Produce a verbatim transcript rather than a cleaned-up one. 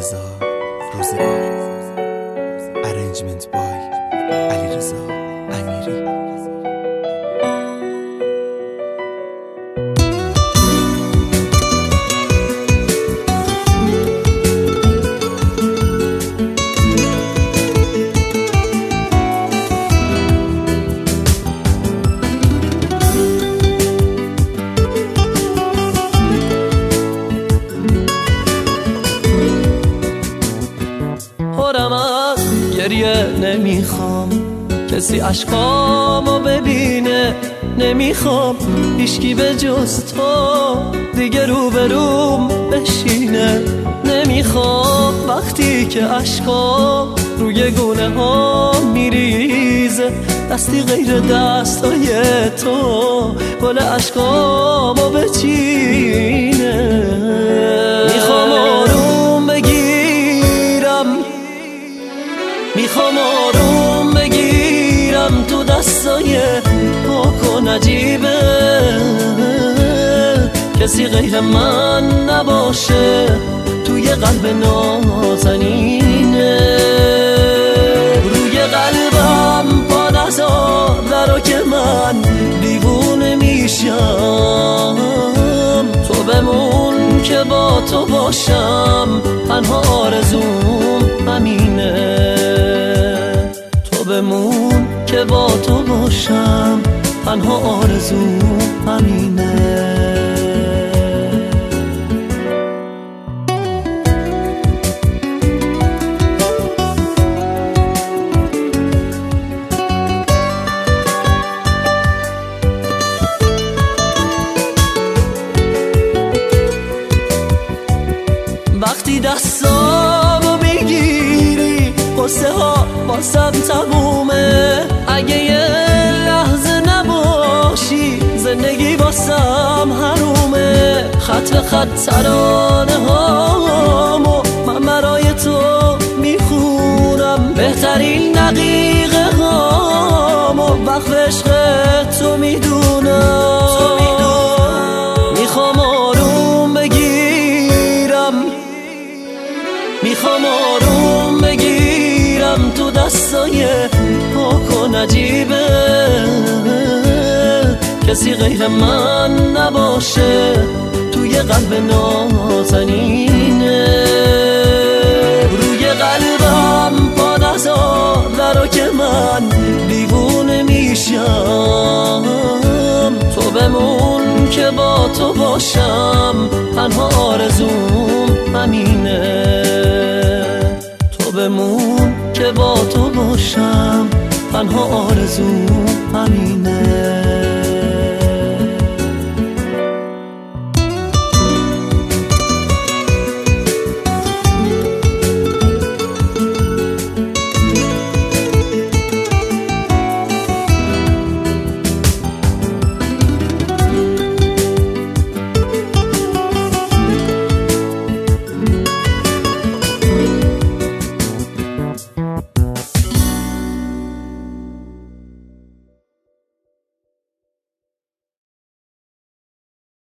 علیرضا روزگار. ارنجمنت بای علیرضا امیری. گریه نمیخوام کسی عشقامو ببینه، نمیخوام هیچکی به جز تو دیگه روبروم بشینه، نمیخوام وقتی که عشقام روی گونه ها میریزه دستی غیر دستای تو گل عشقامو بچینه. میخوام آروم بگیرم، میخوام آروم بگیرم تو دستای پاک و نجیبه، کسی غیر من نباشه توی قلب نازنینه. روی قلبم پا نذار درو که من دیوونه میشم، تو بمون که با تو باشم، تنها آرزوم همینه. تو بمون که با تو باشم، تنها آرزوم همینه. وقتی دستامو میگیری قصه ها واسم تمومه، اگه یه لحظه نباشی زندگی واسم حرومه. خط به خط ترانه هامو من برای تو میخونم، بهترین دقیقه هامو وقت عشق تو میدونم. میخوام آروم بگیرم، میخوام آروم بگیرم تو دستای پاک و نجیبه، کسی غیر من نباشه توی قلب نازنینه. روی قلبم پا نذار درو که من دیوونه میشم، تو بمون که با تو باشم، تنها آرزوم همینه. تو بمون که با تو باشم، تنها آرزوم همینه.